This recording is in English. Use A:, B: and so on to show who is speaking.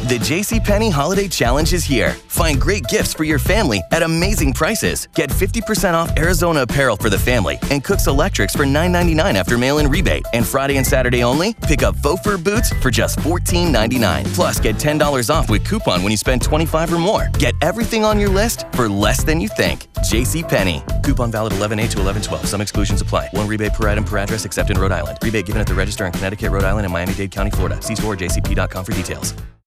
A: The JCPenney Holiday Challenge is here. Find great gifts for your family at amazing prices. Get 50% off Arizona apparel for the family and Cook's Electrics for $9.99 after mail-in rebate. And Friday and Saturday only, pick up faux fur boots for just $14.99. Plus, get $10 off with coupon when you spend $25 or more. Get everything on your list for less than you think. JCPenney. Coupon valid 11/8 to 11/12. Some exclusions apply. One rebate per item per address except in Rhode Island. Rebate given at the register in Connecticut, Rhode Island, and Miami-Dade County, Florida. See store or jcp.com for details.